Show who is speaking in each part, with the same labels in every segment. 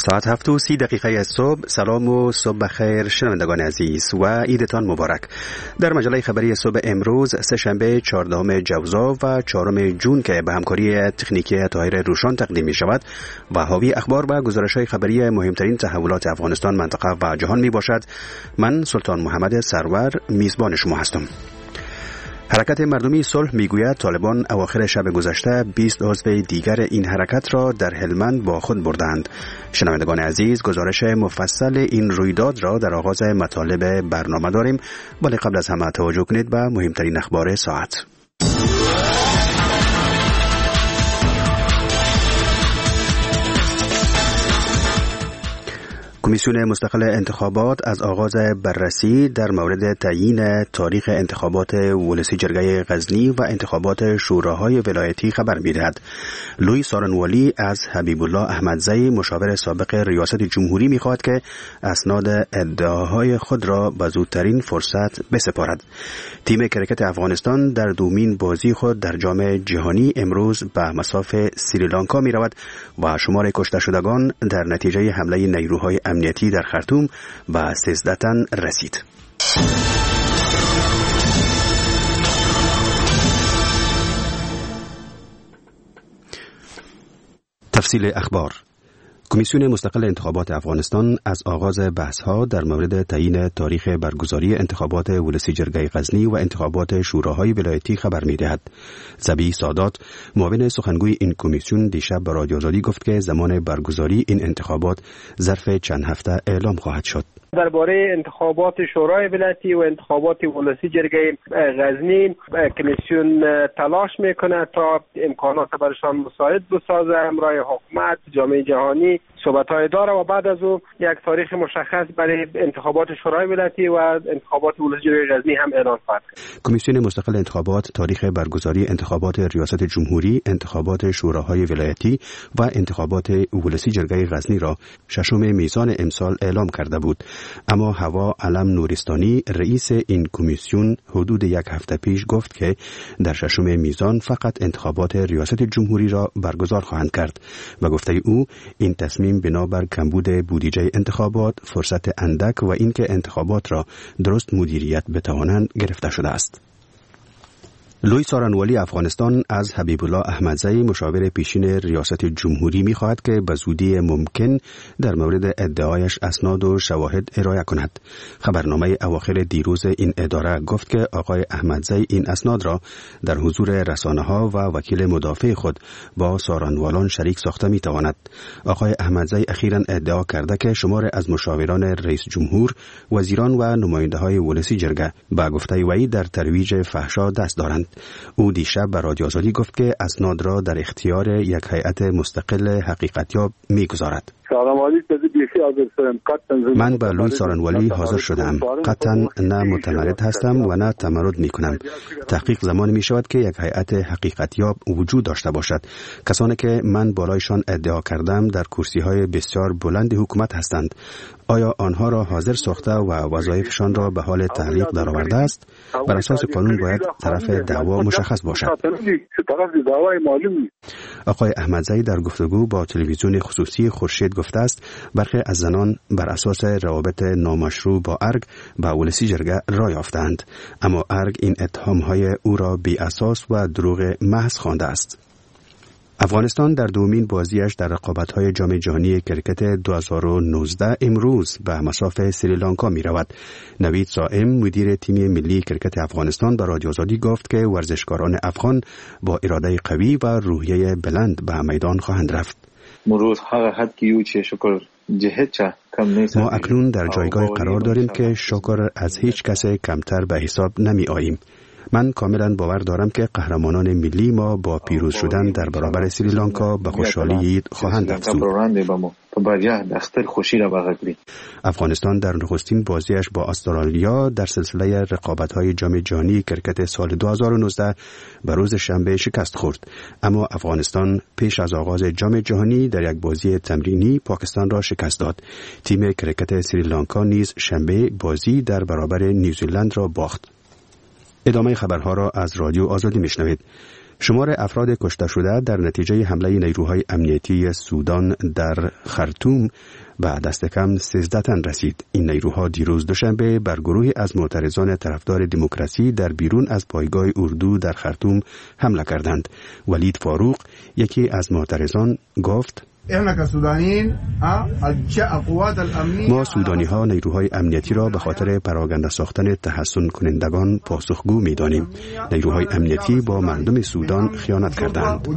Speaker 1: ساعت 7:30 صبح. سلام و صبح بخیر شنوندگان عزیز و عیدتان مبارک. در مجله خبری صبح امروز سه‌شنبه 14 جوزا و 4 جون که به همکاری تکنیکی طاهر روشان تقدیم می شود و حاوی اخبار و گزارش‌های خبری مهمترین تحولات افغانستان، منطقه و جهان می باشد. من سلطان محمد سرور میزبان شما هستم. حرکت مردمی صلح میگوید طالبان اواخر شب گذشته 20 عضو دیگر این حرکت را در هلمند با خود بردند. شنوندگان عزیز، گزارش مفصل این رویداد را در آغاز مطالب برنامه داریم، ولی قبل از همه توجه کنید به مهمترین اخبار ساعت. کمیسیون مستقل انتخابات از آغاز بررسی در مورد تعیین تاریخ انتخابات ولسی جرگه غزنی و انتخابات شوراهای ولایتی خبر می‌دهد. لوی سارنوالی از حبیب الله احمدزی مشاور سابق ریاست جمهوری می‌خواهد که اسناد ادعاهای خود را به زودترین فرصت بسپارد. تیم کرکت افغانستان در دومین بازی خود در جام جهانی امروز به مصاف سریلانکا می‌رود و شمار کشته شدگان در نتیجه حمله نیروهای امنیتی در خرطوم و 13 تن رسید. تفصیل اخبار. کمیسیون مستقل انتخابات افغانستان از آغاز بحث‌ها در مورد تعیین تاریخ برگزاری انتخابات ولسی جرگه غزنی و انتخابات شوراهای ولایتی خبر می‌دهد. ذبیح سادات، معاون سخنگوی این کمیسیون، دیشب به رادیو آزادی گفت که زمان برگزاری این انتخابات ظرف چند هفته اعلام خواهد شد.
Speaker 2: درباره انتخابات شورای ولایتی و انتخابات ولسی جرگه غزنی کمیسیون تلاش میکنه تا امکانات برشان مساعد بسازه. همراه حکومت، جامعه جهانی صحبت‌های داره و بعد از او یک تاریخ مشخص برای انتخابات شورای ولایتی و انتخابات ولسی جرگه غزنی هم اعلام خواهد کرد.
Speaker 1: کمیسیون مستقل انتخابات تاریخ برگزاری انتخابات ریاست جمهوری، انتخابات شوراهای ولایتی و انتخابات ولسی جرگه غزنی را 6 میزان امسال اعلام کرده بود. اما هوا علم نورستانی، رئیس این کمیسیون، حدود یک هفته پیش گفت که در 6 میزان فقط انتخابات ریاست جمهوری را برگزار خواهند کرد و گفته او این تصمیم بنابر کمبود بودجه انتخابات، فرصت اندک و اینکه انتخابات را درست مدیریت بتوانند گرفته شده است. لوی سارنوالی افغانستان از حبیب الله احمدزی مشاور پیشین ریاست جمهوری می‌خواهد که به زودی ممکن در مورد ادعایش اسناد و شواهد ارائه کند. خبرنامه اواخر دیروز این اداره گفت که آقای احمدزی این اسناد را در حضور رسانه‌ها و وکیل مدافع خود با سارنوالان شریک ساخته می‌تواند. آقای احمدزی اخیراً ادعا کرده که شمار از مشاوران رئیس جمهور، وزیران و نماینده‌های ولسی جرگه با گفته وی در ترویج فحشا دست دارند. او دیشب به رادیو آزادی گفت که اسناد را در اختیار یک هیئت مستقل حقیقتیاب می‌گذارد. من به لوی سارنوالی حاضر شدم. قطعا نه متمرد هستم و نه تمرد می کنم. تحقیق زمان می شود که یک هیئت حقیقتیاب وجود داشته باشد. کسانی که من بالایشان ادعا کردم در کرسی های بسیار بلند حکومت هستند. آیا آنها را حاضر ساخته و وظایفشان را به حال تحقیق درآورده است؟ بر اساس قانون باید طرف دعوا مشخص باشد. آقای احمدزی در گفتگو با تلویزیون خصوصی خورشید گفته است برخی از زنان بر اساس روابط نامشروع با ارگ به ولسی جرگه راه یافتند، اما ارگ این اتهام‌های او را بی اساس و دروغ محض خوانده است. افغانستان در دومین بازیش در رقابت‌های جام جهانی کرکت 2019 امروز به مصاف سریلانکا می‌رود. نوید صائم، مدیر تیم ملی کرکت افغانستان، به رادیو آزادی گفت که ورزشکاران افغان با اراده قوی و روحیه بلند به میدان خواهند رفت. ما اکنون در جایگاه قرار داریم که شکر از هیچ کس کمتر به حساب نمی آییم. من کاملا باور دارم که قهرمانان ملی ما با پیروز شدن در برابر سریلانکا به خوشحالی عید خواهند افزود. افغانستان در نخستین بازیش با استرالیا در سلسله رقابت‌های جام جهانی کرکت سال 2019 به روز شنبه شکست خورد، اما افغانستان پیش از آغاز جام جهانی در یک بازی تمرینی پاکستان را شکست داد. تیم کرکت سریلانکا نیز شنبه بازی در برابر نیوزیلند را باخت. ادامه خبرها را از رادیو آزادی میشنوید. شمار افراد کشته شده در نتیجه حمله نیروهای امنیتی سودان در خرطوم به دست کم 13 تن رسید. این نیروها دیروز دوشنبه بر گروهی از معترضان طرفدار دموکراسی در بیرون از پایگاه اردو در خرطوم حمله کردند. ولید فاروق، یکی از معترضان، گفت: ما سودانی ها نیروهای امنیتی را به خاطر پراکنده ساختن تحسن کنندگان پاسخگو می دانیم. نیروهای امنیتی با مردم سودان خیانت کردند.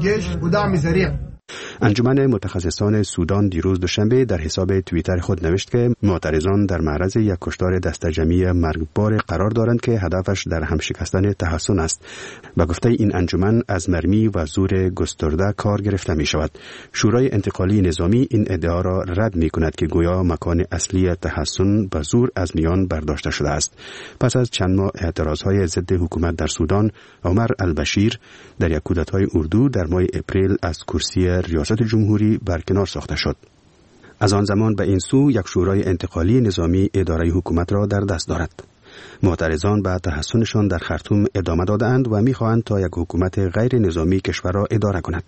Speaker 1: انجمن متخصصان سودان دیروز دوشنبه در حساب توییتر خود نوشت که معترضان در معرض یک کشتار دسته‌جمعی مرگبار قرار دارند که هدفش در هم شکستن تحسن است. به گفته این انجمن از مرمی و زور گسترده کار گرفته می شود. شورای انتقالی نظامی این ادعا را رد می کند که گویا مکان اصلی تحسن به زور از میان برداشته شده است. پس از چند ماه اعتراضهای ضد حکومت در سودان، عمر البشیر در یک کودتای اردو در ماه اپریل از کرسی ریاست جمهوری برکنار ساخته شد. از آن زمان به این سو یک شورای انتقالی نظامی اداره حکومت را در دست دارد. معترضان به تحسنشان در خرطوم ادامه دادند و می‌خواهند تا یک حکومت غیر نظامی کشور را اداره کند.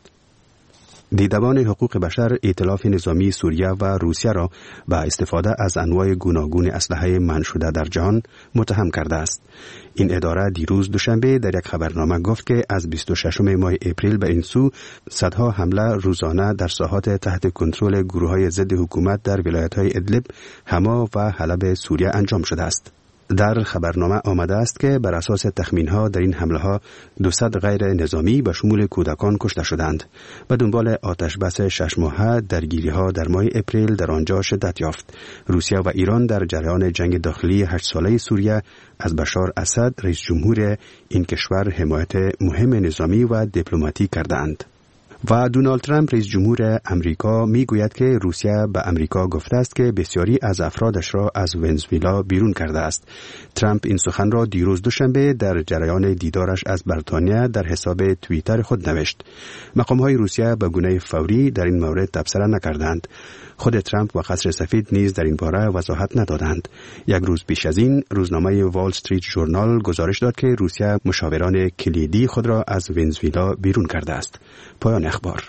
Speaker 1: دیدبان حقوق بشر ائتلاف نظامی سوریه و روسیه را به استفاده از انواع گوناگون اسلحه منع شده در جهان متهم کرده است. این اداره دیروز دوشنبه در یک خبرنامه گفت که از 26 ماه اپریل به این سو صدها حمله روزانه در ساحات تحت کنترل گروه‌های ضد حکومت در ولایت‌های ادلب، حما و حلب سوریه انجام شده است. در خبرنامه آمده است که بر اساس تخمین‌ها در این حمله‌ها 200 غیر نظامی به شمول کودکان کشته شدند. به دنبال آتش بس 6 ماهه درگیری‌ها در ماه اپریل در آنجا شدت یافت. روسیه و ایران در جریان جنگ داخلی 8 ساله سوریه از بشار اسد رئیس جمهور این کشور حمایت مهم نظامی و دیپلماتیک کردند. و دونالد ترامپ رئیس جمهور امریکا میگوید که روسیه به امریکا گفته است که بسیاری از افرادش را از ونزوئلا بیرون کرده است. ترامپ این سخن را دیروز دوشنبه در جریان دیدارش از بریتانیا در حساب توییتر خود نوشت. مقام‌های روسیه به گونه فوری در این مورد تبصره نکردند. خود ترامپ و قصر سفید نیز در این باره وضاحت ندادند. یک روز پیش از این روزنامه وال استریت ژورنال گزارش داد که روسیه مشاوران کلیدی خود را از ونزوئلا بیرون کرده است. پایان اخبار.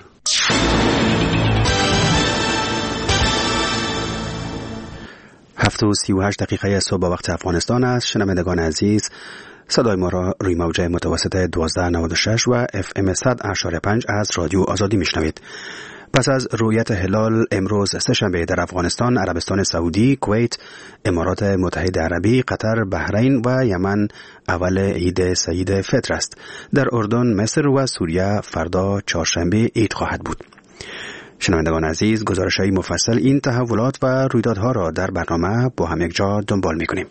Speaker 1: 7:38 صبح وقت افغانستان است. شنوندگان عزیز، صدای ما را روی موج متوسط 1296 و FM 100.5 از رادیو آزادی میشنوید. پس از رویت هلال امروز سه‌شنبه در افغانستان، عربستان سعودی، کویت، امارات متحده عربی، قطر، بحرین و یمن اول عید سعید فطر است. در اردن، مصر و سوریه فردا چهارشنبه عید خواهد بود. شنوندگان عزیز، گزارش‌های مفصل این تحولات و رویدادها را در برنامه با هم یک جا دنبال می‌کنیم.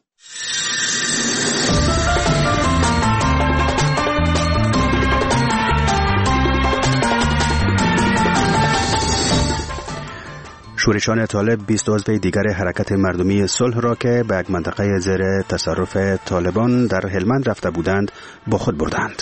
Speaker 1: شورشان طالب 20 عضو دیگر حرکت مردمی صلح را که به یک منطقه زیر تصرف طالبان در هلمند رفته بودند با خود بردند.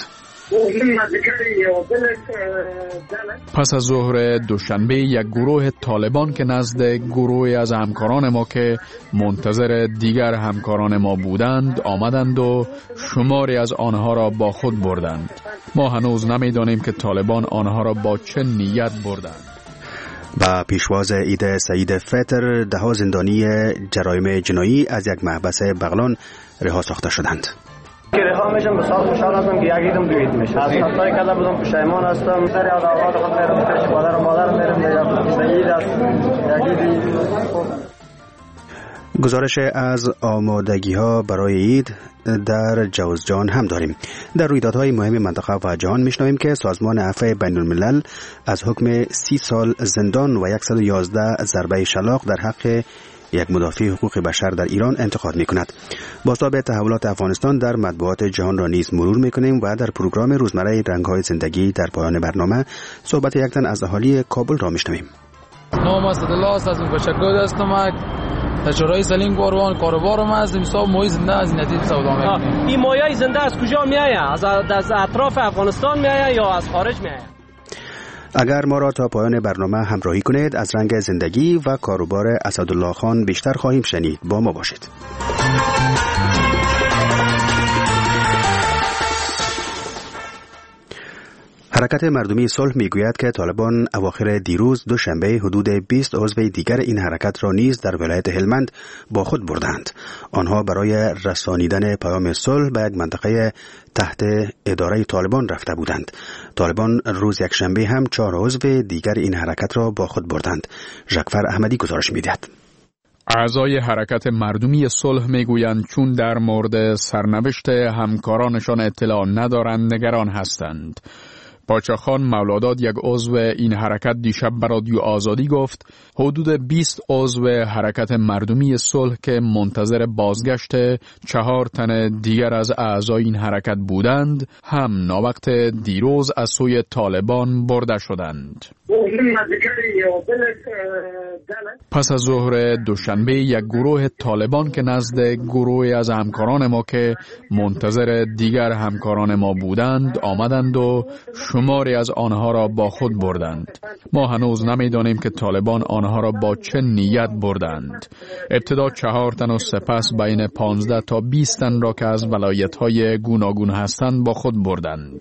Speaker 3: پس از ظهر دوشنبه یک گروه طالبان که نزد گروهی از همکاران ما که منتظر دیگر همکاران ما بودند آمدند و شماری از آنها را با خود بردند. ما هنوز نمی‌دانیم که طالبان آنها را با چه نیت بردند.
Speaker 1: با پیشواز عید سعید فطر 10 زندانی جرایم جنایی از یک محبس بغلان رها ساخته شدند.
Speaker 4: که رها میشم بسیار خوشحال هستم که یک عیدم 2 عید میشه. از خطایی که بودم پشیمان هستم. سری از اوقات خود میرم پیش پدر و مادر میرم یا سعید است یک عید.
Speaker 1: گزارش از آمادگی‌ها برای عید در جوزجان هم داریم. در رویدادهای مهم منطقه و جهان میشنویم که سازمان عفو بین‌الملل از حکم 30 سال زندان و 111 ضربه شلاق در حق یک مدافع حقوق بشر در ایران انتقاد می‌کند. بازتاب تحولات افغانستان در مطبوعات جهان را نیز مرور می‌کنیم و در پروگرام روزمره رنگ‌های زندگی در پایان برنامه صحبت یک تن از اهالی کابل را میشنویم.
Speaker 5: نام اسدالله است، از بشکرد هستم. تجارای سلیم باروان کاروبارم از حساب مای زنده از نتیجه سودا میکنم.
Speaker 6: این مایای زنده از کجا میآید؟ از اطراف افغانستان میآید یا از خارج میآید؟
Speaker 1: اگر ما را تا پایان برنامه همراهی کنید از رنگ زندگی و کاروبار اسدالله خان بیشتر خواهیم شنید. با ما باشید. حرکت مردمی صلح میگوید که طالبان اواخر دیروز دوشنبه حدود 20 عضو دیگر این حرکت را نیز در ولایت هلمند با خود بردند. آنها برای رسانیدن پیام صلح به یک منطقه تحت اداره طالبان رفته بودند. طالبان روز یکشنبه هم 4 عضو دیگر این حرکت را با خود بردند. ژکفر احمدی گزارش می‌دهد.
Speaker 3: اعضای حرکت مردمی صلح میگویند چون در مورد سرنوشت همکارانشان اطلاع ندارند نگران هستند. پاچاخان مولاداد، یک عضو این حرکت، دیشب به رادیو آزادی گفت حدود 20 عضو حرکت مردمی صلح که منتظر بازگشت 4 تن دیگر از اعضای این حرکت بودند هم ناوقت دیروز از سوی طالبان برده شدند. پس از ظهر دوشنبه یک گروه طالبان که نزد گروهی از همکاران ما که منتظر دیگر همکاران ما بودند آمدند و شماری از آنها را با خود بردند. ما هنوز نمیدانیم که طالبان آنها را با چه نیت بردند. ابتدا 4 تن و سپس بین 15 تا 20 تن را که از ولایت‌های گوناگون هستند با خود بردند.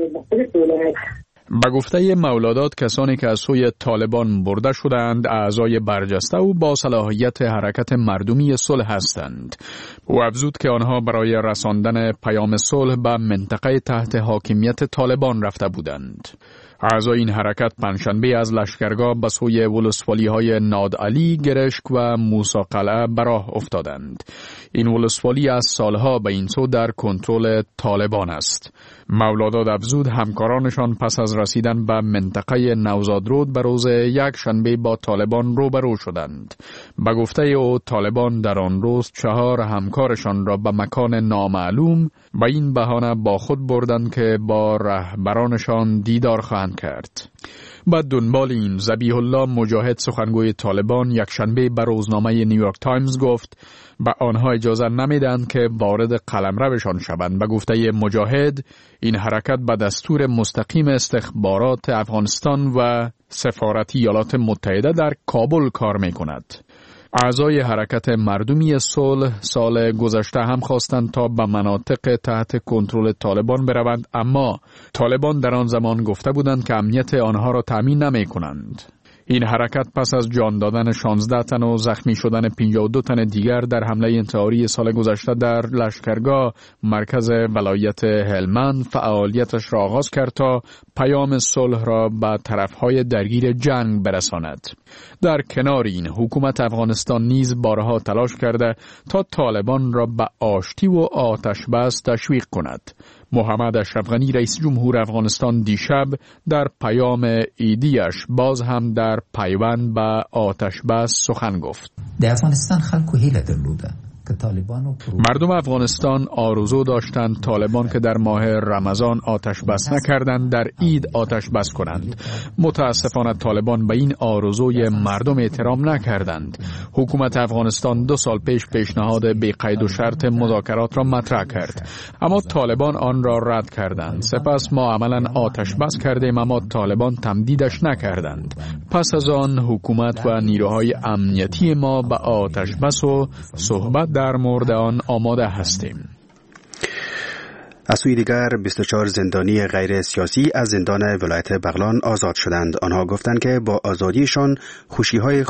Speaker 3: به گفته مولادات کسانی که از سوی طالبان برده شدند اعضای برجسته و با صلاحیت حرکت مردمی صلح هستند. او افزود که آنها برای رساندن پیام صلح به منطقه تحت حاکمیت طالبان رفته بودند. اعضای این حرکت پنجشنبه از لشکرگاه به سوی ولسوالی‌های نادعلی، گرشک و موسی قلعه به راه افتادند. این ولسوالی از سالها به این سو در کنترل طالبان است. مولاداد افزود همکارانشان پس از رسیدن به منطقه نوزاد رود به روز یک شنبه با طالبان روبرو شدند. به گفته او طالبان در آن روز 4 همکارشان را به مکان نامعلوم به این بهانه با خود بردند که با رهبرانشان دیدار خواهند کرد. بعد دنبال این ذبیح الله مجاهد سخنگوی طالبان یک شنبه به روزنامه نیویورک تایمز گفت به آنها اجازه نمیدند که وارد قلمروشان شوند. به گفته مجاهد این حرکت به دستور مستقیم استخبارات افغانستان و سفارت ایالات متحده در کابل کار میکند. اعضای حرکت مردمی صلح سال گذشته هم خواستند تا به مناطق تحت کنترل طالبان بروند، اما طالبان در آن زمان گفته بودند که امنیت آنها را تامین نمی کنند. این حرکت پس از جان دادن 16 تن و زخمی شدن 52 تن دیگر در حمله انتحاری سال گذشته در لشکرگاه مرکز ولایت هلمند فعالیتش را آغاز کرد تا پیام صلح را به طرفهای درگیر جنگ برساند. در کنار این حکومت افغانستان نیز بارها تلاش کرده تا طالبان را به آشتی و آتش بس تشویق کند. محمد اشرف غنی رئیس جمهور افغانستان دیشب در پیام عیدیش باز هم در پیوند به آتش بس سخن گفت.
Speaker 7: در افغانستان خلکو هیله درلوده.
Speaker 3: مردم افغانستان آرزو داشتند طالبان که در ماه رمضان آتش بس نکردند در عید آتش بس کنند. متاسفانه طالبان به این آرزوی مردم احترام نکردند. حکومت افغانستان 2 سال پیش پیشنهاد بی قید و شرط مذاکرات را مطرح کرد، اما طالبان آن را رد کردند. سپس ما عملاً آتش بس کردیم اما طالبان تمدیدش نکردند. پس از آن حکومت و نیروهای امنیتی ما به آتش بس و صحبت در مورد آن آماده هستیم.
Speaker 1: از سوی دیگر 24 زندانی غیر سیاسی از زندان ولایت بغلان آزاد شدند. آنها گفتند که با آزادیشان خوشی‌های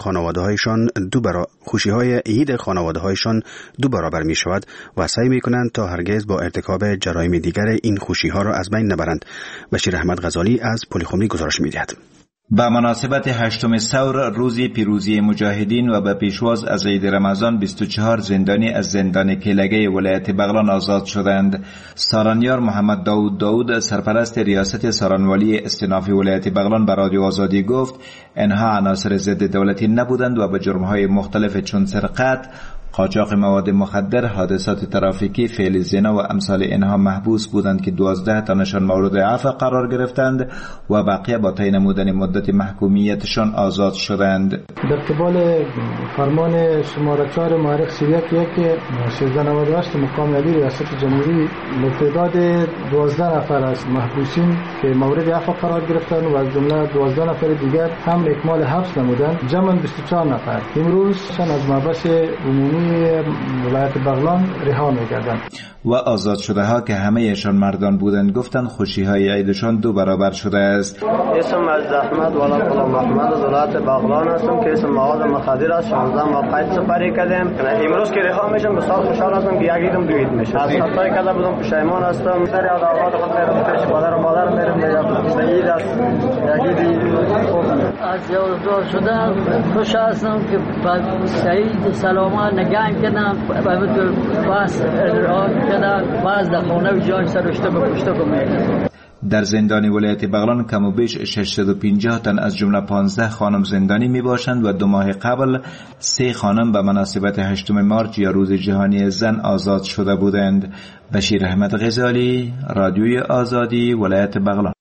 Speaker 1: عید خانواده‌هایشان 2 برابر می شود و سعی می کنند تا هرگز با ارتکاب جرایم دیگر این خوشی‌ها را از بین نبرند. بشیر احمد غزالی از پلیخومی گزارش می دهد.
Speaker 8: به مناسبت 8 ثور روز پیروزی مجاهدین و به پیشواز از عید رمضان 24 زندانی از زندان کیلگه ولایت بغلان آزاد شدند. سارانیار محمد داود سرپرست ریاست سارانوالی استیناف ولایت بغلان به رادیو آزادی گفت اینها عناصر ضد دولتی نبودند و به جرم‌های مختلف چون سرقت، قاچاق مواد مخدر، حادثات ترافیکی، فعل زنا و امثال اینها محبوس بودند که 12 تنشان مورد عفو قرار گرفتند و بقیه با تعیین نمودن مدت محکومیتشان آزاد شدند.
Speaker 9: در قبال فرمان شماره 4 مؤرخ 31 1398 مقام عالی ریاست جمهوری تعداد 12 نفر از محبوسین که مورد عفو قرار گرفتند و از جمله 12 نفر دیگر هم اکمال حبس نمودند، جمع 24 نفر. امروز از محبس عمومی ولایت بغلان رها می‌گردند.
Speaker 8: و آزاد شده ها که همه‌شان مردان بودند گفتند خوشی‌های عیدشان 2 برابر شده است.
Speaker 4: اسم از احمد والا غلام محمد از ولایت بغلان هستم که اسم مواد مخدر است. 16 ما قید سپری کردیم. امروز که رها میشم بسیار خوشحال هستم که یک عیدم 2 عید میشه. از خطایی که بودم پشیمان هستم. سر یاد آباد خود میرم پیش مادر و مادر میرم به عید است. یک عید خوب.
Speaker 10: از یاد شدم خوش هستم که بعد سعید سلامان نگاه کردم باز راه کردم باز در خانه جان سرشته به پشته کنم.
Speaker 8: در زندان ولایت بغلان کم و بیش 650 تن از جمله 15 خانم زندانی می باشند و 2 ماه قبل 3 خانم به مناسبت 8 مارچ یا روز جهانی زن آزاد شده بودند. بشیر احمد غزالی، رادیوی آزادی، ولایت بغلان.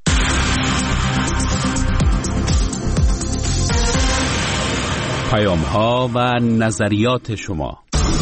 Speaker 11: پیام ها و نظریات شما.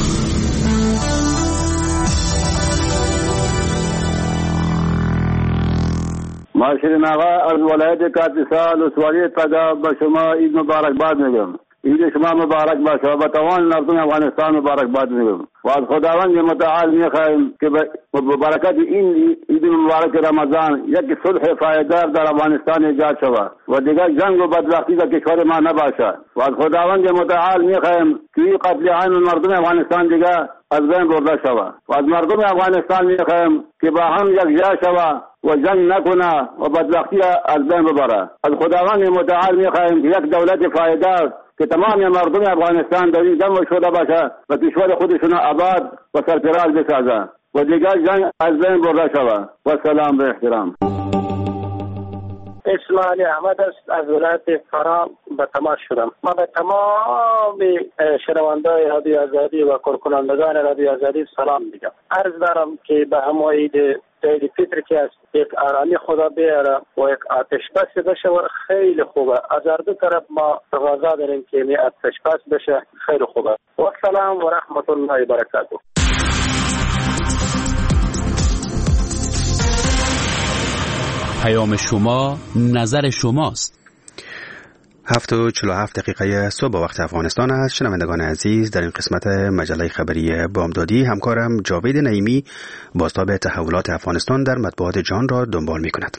Speaker 12: شیرین آقا از ولایت کاپیسا ولسوالی تگا به شما عید مبارکباد میگم. عید شما مبارک باشه و به تمام مردم افغانستان مبارکباد میگم و از خداوند متعال میخواهیم که به برکت این عید مبارک رمضان یک صلح پایدار در افغانستان ایجاد شود و دیگر جنگ و بدبختی در کشور ما نباشد و از خداوند متعال میخواهیم که این قتل عام مردم افغانستان دیگر از بین برده شود و از مردم افغانستان میخواهیم که با هم یکجا شود و جنگ نکنه و بدبختی از بین ببره. از خداوند متعال میخواهیم که یک دولت پایدار که تمام مردم افغانستان در این جمع شده باشه و کشور خودشون آباد و سرفراز بسازه و دیگر جنگ از بین برده شود. و سلام به احترام.
Speaker 2: اسم علی احمد است، از ولایت فرا به تماس شدم. من به تمام شنوندگان رادیو آزادی و کارکنندگان رادیو آزادی سلام میگم. عرض دارم که به همه عید فطر که است یک آرامی خدا بیاره و یک آتش بس بشه و خیلی خوبه. از هر دو طرف ما تقاضا داریم که این آتش بس بشه، خیلی خوبه. و سلام و رحمت الله و برکاته.
Speaker 11: پیام شما، نظر شماست.
Speaker 1: 7:47 صبح وقت افغانستان است. شنوندگان عزیز، در این قسمت مجله خبری بامدادی همکارم جاوید نعیمی بازتاب تحولات افغانستان در مطبوعات جهان را دنبال می کند.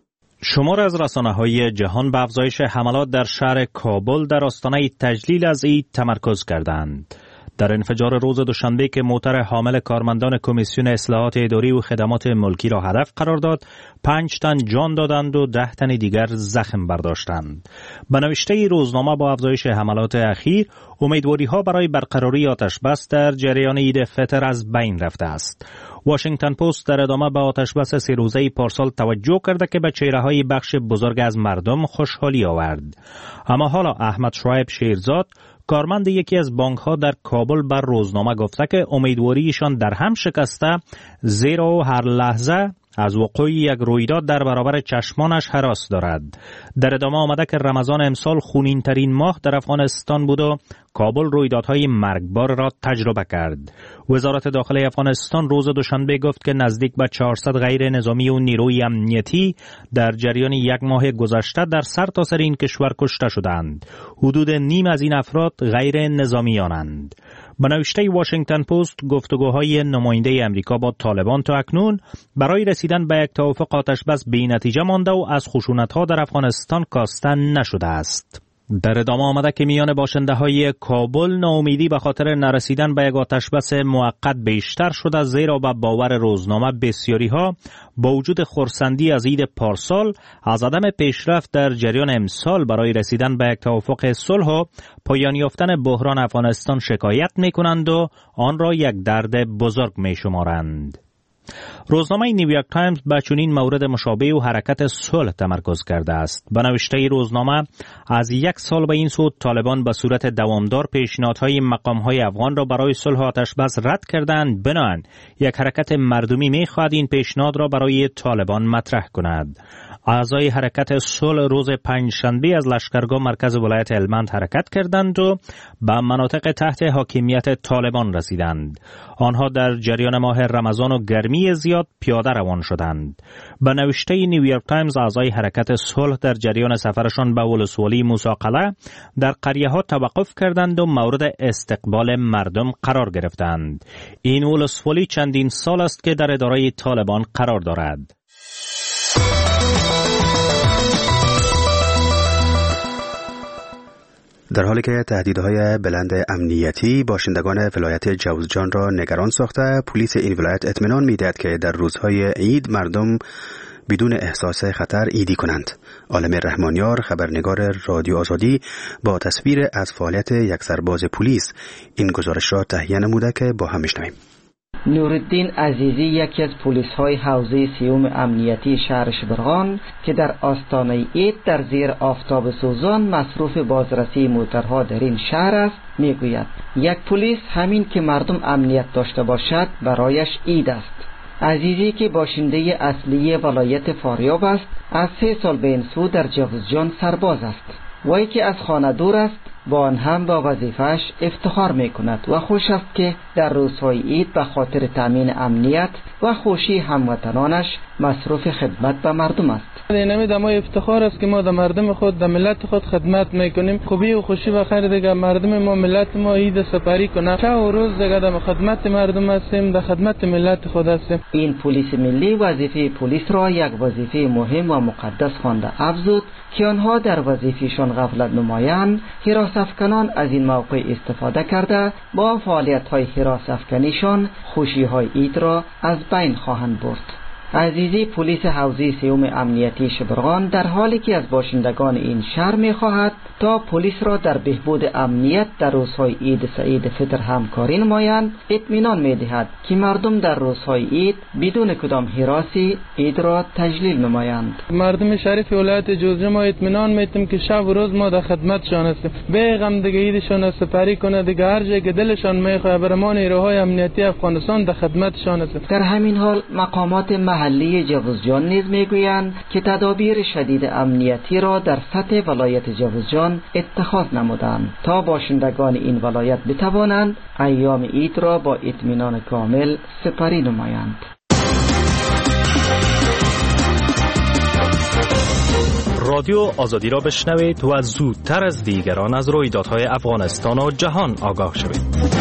Speaker 13: شمار از رسانه‌های جهان به افزایش حملات در شهر کابل در آستانه تجلیل از عید تمرکز کردند. در انفجار روز دوشنبه که موتر حامل کارمندان کمیسیون اصلاحات اداری و خدمات ملکی را هدف قرار داد، 5 تن جان دادند و 10 تن دیگر زخم برداشتند. به نوشته روزنامه با افزایش حملات اخیر، امیدواری‌ها برای برقراری آتش بس در جریان عید فطر از بین رفته است. واشنگتن پست در ادامه به آتش بس 3 روزه پارسال توجه کرده که به چهره‌های بخش بزرگ از مردم خوشحالی آورد. اما حالا احمد شعیب شیرزاد، کارمند یکی از بانک‌ها در کابل، بر روزنامه گفته که امیدواریشان در هم شکسته، زیرا هر لحظه از وقوع یک رویداد در برابر چشمانش هراس دارد. در ادامه آمده که رمضان امسال خونین ترین ماه در افغانستان بود و کابل رویدادهای مرگبار را تجربه کرد. وزارت داخله افغانستان روز دوشنبه گفت که نزدیک به 400 غیر نظامی و نیروی امنیتی در جریان یک ماه گذشته در سرتاسر این کشور کشته شدند. حدود نیم از این افراد غیر نظامیانند. به نوشته واشنگتن پست، گفتگوهای نماینده امریکا با طالبان تا اکنون برای رسیدن به یک توافق آتش بس بی نتیجه مانده و از خشونت‌ها در افغانستان کاسته نشده است. در ادامه آمده که میان باشنده های کابل ناامیدی به خاطر نرسیدن به یک آتش بس موقت بیشتر شده، زیرا به باور روزنامه بسیاری ها با وجود خرسندی از عید پارسال از عدم پیشرفت در جریان امسال برای رسیدن به یک توافق صلح و پایان یافتن بحران افغانستان شکایت می کنند و آن را یک درد بزرگ می شمارند. روزنامه نیویورک تایمز به چنین مورد مشابه و حرکت صلح تمرکز کرده است. به نوشته روزنامه، از 1 سال به این سو طالبان به صورت دوامدار پیشنهادهای مقامهای افغان را برای صلح آتش بس رد کردند. بنابراین یک حرکت مردمی می‌خواهد این پیشنهاد را برای طالبان مطرح کند. اعضای حرکت صلح روز پنجشنبه از لشکرگاه مرکز ولایت هلمند حرکت کردند و به مناطق تحت حاکمیت طالبان رسیدند. آنها در جریان ماه رمضان و گرمی زیاد پیاده روان شدند. به نوشته نیویورک تایمز، اعضای حرکت صلح در جریان سفرشان به ولسوالی موسی قلعه در قریه ها توقف کردند و مورد استقبال مردم قرار گرفتند. این ولسوالی چندین سال است که در اداره طالبان قرار دارد.
Speaker 1: در حالی که تهدیدهای بلند امنیتی باشندگان ولایت جوزجان را نگران ساخته، پلیس این ولایت اطمینان می‌دهد که در روزهای عید مردم بدون احساس خطر عیدی کنند. عالم رحمانیار، خبرنگار رادیو آزادی، با تصویر از فعالیت یک سرباز پلیس این گزارش را تهیه نموده که با هم میشنویم.
Speaker 14: نورالدین عزیزی یکی از پلیس‌های حوزه سیوم امنیتی شهر شبرغان که در آستانه عید در زیر آفتاب سوزان مصروف بازرسی موترها در این شهر است، میگوید یک پلیس همین که مردم امنیت داشته باشد برایش عید است. عزیزی که باشنده اصلی ولایت فاریاب است، از 3 سال به این سو در جوزجان سرباز است. وی که از خانه دور است، با آن هم با وظیفه‌اش افتخار می‌کند و خوش است که در روزهای عید به خاطر تامین امنیت و خوشی هموطنانش مصروف خدمت به مردم است.
Speaker 15: اینمی ما افتخار است که ما در مردم خود، در ملت خود خدمت میکنیم. خوبی و خوشی و خیر دیگه مردم ما، ملت ما عید سپری کنه. شب و روز دیگه در خدمت مردم هستیم، در خدمت ملت خود هستیم.
Speaker 14: این پلیس ملی وظیفه پلیس را یک وظیفه مهم و مقدس خوانده افزود که آنها در وظیفهشان غفلت نمایند. حراس افکنان از این موقع استفاده کرده با فعالیت‌های حراس افکنیشان خوشی‌های عید را از بین خواهند برد. عزیزی پلیس حوزه سیوم امنیتی شبرغان در حالی که از باشندگان این شهر می‌خواهد تا پلیس را در بهبود امنیت در روزهای عید سعید فطر همکاری نمایند، اطمینان می‌دهد که مردم در روزهای عید بدون کدام هراسی عید را تجلیل نمایند.
Speaker 15: مردم شریف ولایت جوزجان ما اطمینان می‌دیم که شب و روز ما در خدمتشان هستیم. به غم دیگه عیدشان سپری کنه، دیگه هر جای که دلشان می‌خواد برمان نیروهای امنیتی افغانستان در خدمتشان هستیم.
Speaker 14: در همین حال مقامات محلی جوزجان نیز میگویند که تدابیر شدید امنیتی را در سطح ولایت جوزجان اتخاذ نمودند تا باشندگان این ولایت بتوانند ایام عید را با اطمینان کامل سپری نمایند.
Speaker 13: رادیو آزادی را بشنوید و زودتر از دیگران از رویدادهای افغانستان و جهان آگاه شوید.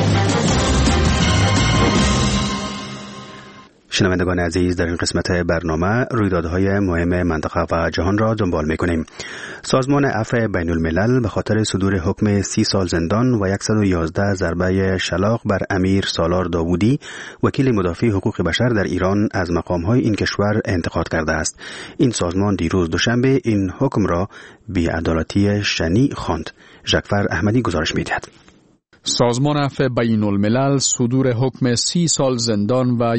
Speaker 1: شنوندگان عزیز، در این قسمت برنامه رویدادهای مهم منطقه و جهان را دنبال می‌کنیم. سازمان عفو بین الملل به خاطر صدور حکم 30 سال زندان و 111 ضربه شلاق بر امیر سالار داوودی، وکیل مدافع حقوق بشر در ایران، از مقام‌های این کشور انتقاد کرده است. این سازمان دیروز دوشنبه این حکم را بی‌عدالتی شنیع خواند. ژکفر احمدی گزارش می‌دهد.
Speaker 3: سازمان عفو بین الملل صدور حکم 30 سال زندان و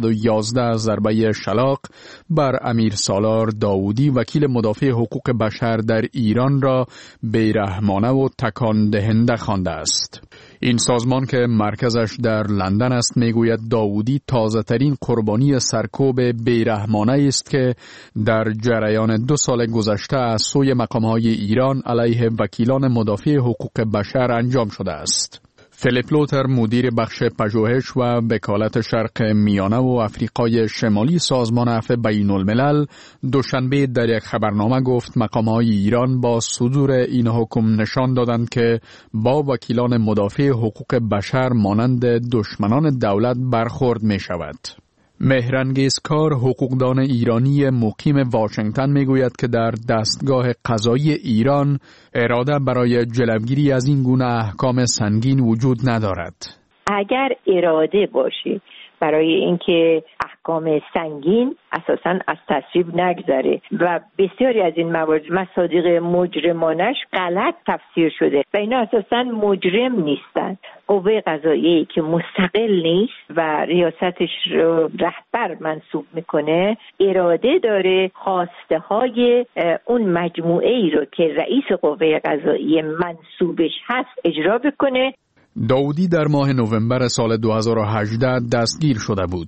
Speaker 3: 111 ضربه شلاق بر امیر سالار داوودی، وکیل مدافع حقوق بشر در ایران، را بیرحمانه و تکان دهنده خوانده است. این سازمان که مرکزش در لندن است میگوید داوودی تازه ترین قربانی سرکوب بیرحمانه است که در جریان 2 سال گذشته از سوی مقام‌های ایران علیه وکیلان مدافع حقوق بشر انجام شده است. فیلیپ لوتر، مدیر بخش پژوهش و وکالت شرق میانه و افریقای شمالی سازمان عفو بین الملل، دوشنبه در یک خبرنامه گفت مقام‌های ایران با صدور این حکم نشان دادند که با وکیلان مدافع حقوق بشر مانند دشمنان دولت برخورد می شود. مهرانگیز کار، حقوقدان ایرانی مقیم واشنگتن، میگوید که در دستگاه قضایی ایران اراده برای جلوگیری از این گونه احکام سنگین وجود ندارد.
Speaker 16: اگر اراده باشه برای اینکه احکام سنگین اساساً از تصویب نگذره و بسیاری از این موارد مصادیق مجرمانش غلط تفسیر شده و اینا اساساً مجرم نیستن، قوه قضاییه که مستقل نیست و ریاستش رو رهبر منصوب میکنه اراده داره خواسته های اون مجموعه ای رو که رئیس قوه قضاییه منصوبش هست اجرا بکنه.
Speaker 3: داوودی در ماه نوامبر سال 2018 دستگیر شده بود.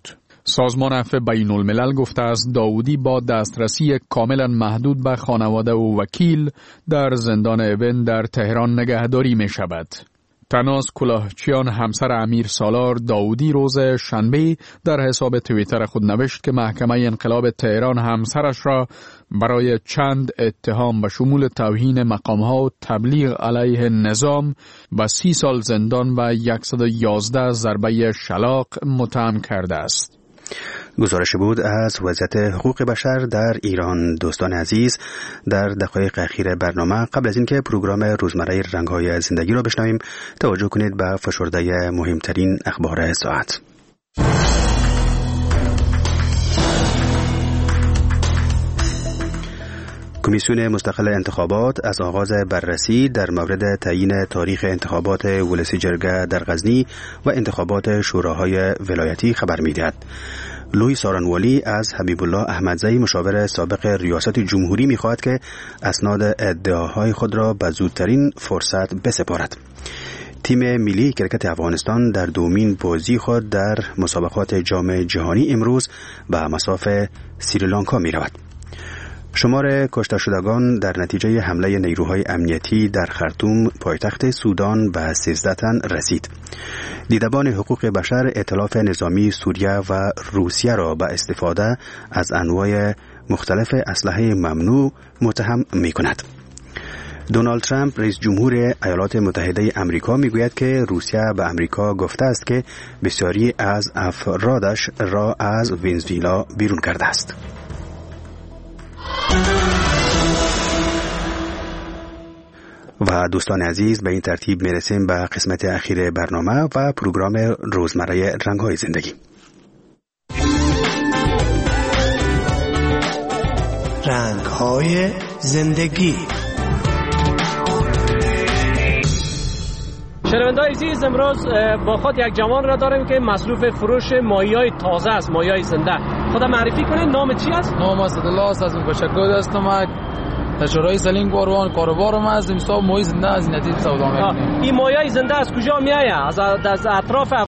Speaker 3: سازمان عفو بین الملل گفته است داودی با دسترسی کاملا محدود به خانواده و وکیل در زندان اوین در تهران نگهداری می شود. تناز کلاهچیان همسر امیر سالار داودی روز شنبه در حساب توییتر خود نوشت که محکمه انقلاب تهران همسرش را برای چند اتهام به شمول توهین مقامها و تبلیغ علیه نظام و 30 سال زندان و 111 ضربه شلاق متهم کرده است.
Speaker 1: گزارش بود از وضعیت حقوق بشر در ایران. دوستان عزیز، در دقایق اخیر برنامه قبل از اینکه پروگرام روزمره رنگ‌های زندگی را بشنویم، توجه کنید به فشرده مهمترین اخبار ساعت. کمیسیون مستقل انتخابات از آغاز بررسی در مورد تعیین تاریخ انتخابات ولسی جرگه در غزنی و انتخابات شوراهای ولایتی خبر می‌دهد. لوی سارانوالی از حبیب الله احمدزئی مشاور سابق ریاست جمهوری می‌خواهد که اسناد ادعاهای خود را به زودترین فرصت بسپارد. تیم ملی کرکت افغانستان در دومین بازی خود در مسابقات جام جهانی امروز به مصاف سریلانکا می‌رود. شمار کشته شدگان در نتیجه حمله نیروهای امنیتی در خرطوم پایتخت سودان به 13 تن رسید. دیدبان حقوق بشر ائتلاف نظامی سوریه و روسیه را به استفاده از انواع مختلف اسلحه ممنوع متهم می‌کند. دونالد ترامپ رئیس جمهور ایالات متحده آمریکا میگوید که روسیه به آمریکا گفته است که بسیاری از افرادش را از ونزوئلا بیرون کرده است. و دوستان عزیز، به این ترتیب میرسیم به قسمت اخیر برنامه و پروگرام روزمره رنگ‌های زندگی.
Speaker 17: رنگ‌های زندگی.
Speaker 6: شنونده‌های عزیز، امروز با خود یک جوان را داریم که مصروف فروش ماهی‌های تازه است، ماهی‌های زنده. خدا معرفی کنید، نام چی است؟
Speaker 5: نام اسدالله است، از بشکگاه هستم. تجارای سلینگ باروان کاروبارم از امسال ماهی زنده از نتیجه سودا می‌کنیم.
Speaker 6: این ماهی‌های زنده از کجا میآید؟ از اطراف